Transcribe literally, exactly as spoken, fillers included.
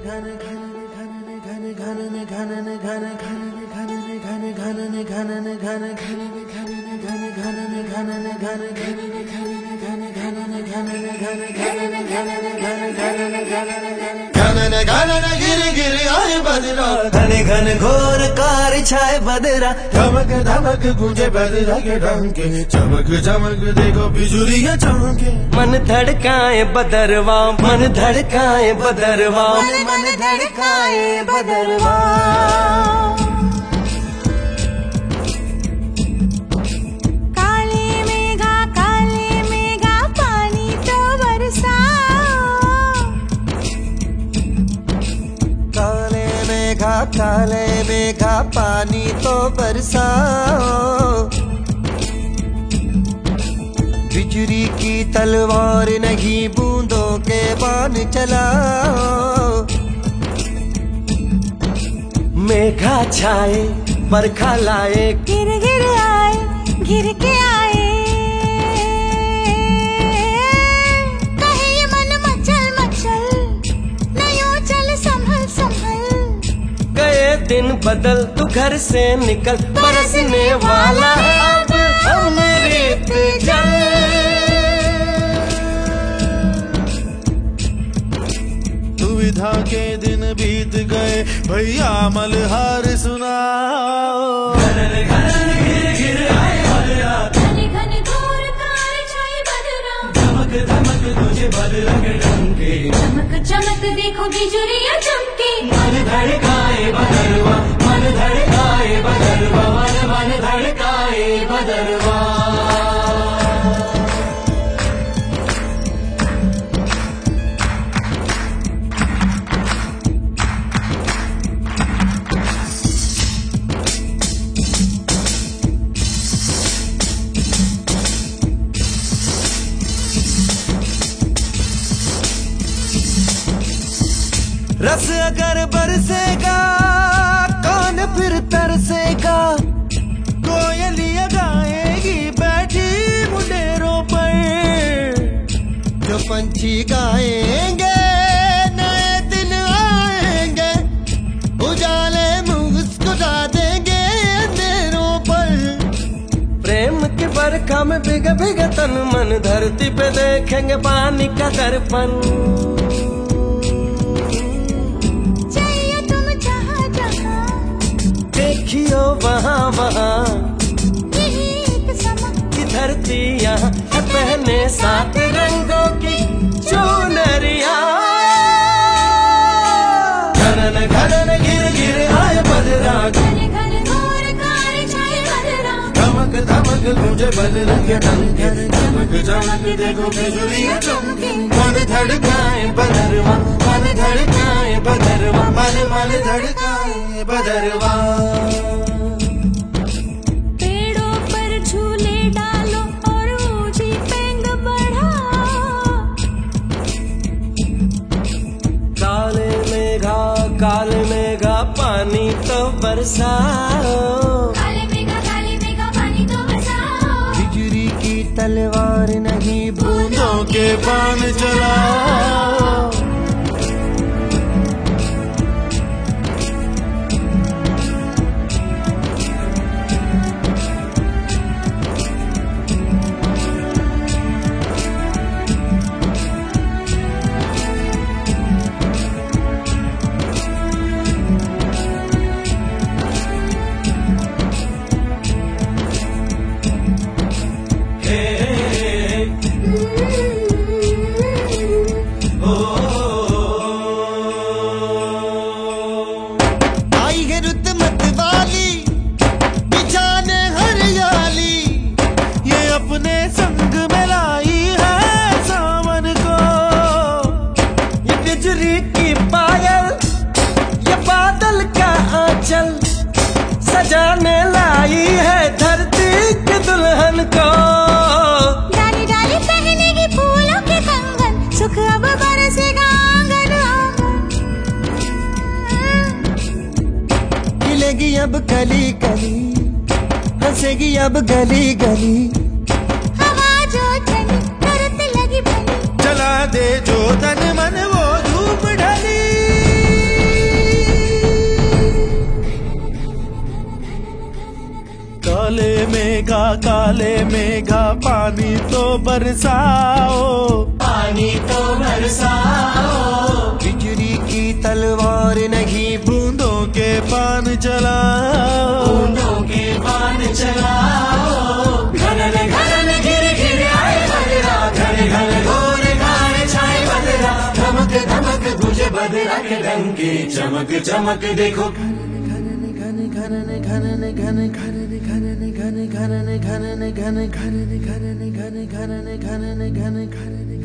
घने घन घोर कार छाए बदरा, धमक धमक गूंजे बदरा के डंके, चमक चमक देखो बिजुलियां चमके। मन धड़काए बदरवा, मन धड़काए बदरवा, मन धड़काए बदरवा। काले मेघा काले मेघा पानी तो बरसाओ, काले मेघा काले मेघा पानी तो बरसाओ। बिजली की तलवार नहीं बूंदों के बाण चलाओ। मेघा छाए बरखा लाए, गिर गिर आए गिर के आए। कहे ये मन मचल मचल, नयो चल संभल संभल। गए दिन बदल तू घर से निकल, बरसने वाला अब अमृत जल। दुविधा के दिन बीत गए भैया मलहार सुनाओ। घन घन घोर कार छाए बदरा, धमक धमक तुझे बदरा के डंके, चमक चमक देखो बिजुलियां चमके। मन धड़काए बदरवा, मन धड़काए बदरवा, मन मन धड़काए बदरवा। रस अगर बरसेगा कौन फिर तरसेगा। कोयलियां गाएगी बैठी मुंडेरों पर, जो पंछी गाएंगे नए दिन आएंगे, उजाले मुस्कुरा देंगे अंधेरों पर। प्रेम की बरखा में भीगे भीगे तन मन, धरती पे देखेंगे पानी का दर्पण। देखियो वहाँ वहाँ की धरती यहाँ है पहने सात रंगों की चुनरिया। घनन घनन गिर गिर आए बदरा, घन घन घोर कार छाए बदरा, धमक धमक गूंजे बदरा के डंके, चमक चमक देखो बिजुलियां चमके। मन धड़काए बदरवा, मन धड़काए बदरवा, मन मन धड़काए बदरवा। पेड़ों पर झूले डालो और ऊंची पेंग बढ़ाओ। काले मेघा काले मेघा पानी तो बरसाओ। काले मेघा काले मेघा पानी तो बरसाओ। बिजली की तलवार नहीं बूंदों के बाण चलाओ। सजाने लाई है धरती के दुल्हन को। डाली डाली पहनेगी फूलों के कंगन, सुख अब बरसेगा आंगन आंगन। खिलेगी अब कली कली, हंसेगी अब गली गली। हवा जो चली तरत लगी भली, जला दे जो तन मन वो धूप ढली। काले मेघा पानी तो बरसाओ, पानी तो बरसाओ। बिजली की तलवार नहीं बूंदों के पान चलाओ, बूंदों के पान चलाओ। घनन घनन घिर घिर आए बदरा, घन घन घोर घार छाए बदरा। धमक धमक तुझे बदरा के डंके, चमक चमक देखो घनन घनन घन घनन घनन घन घनन घनन घन घनन घनन घन घनन घनन घनन घन घनन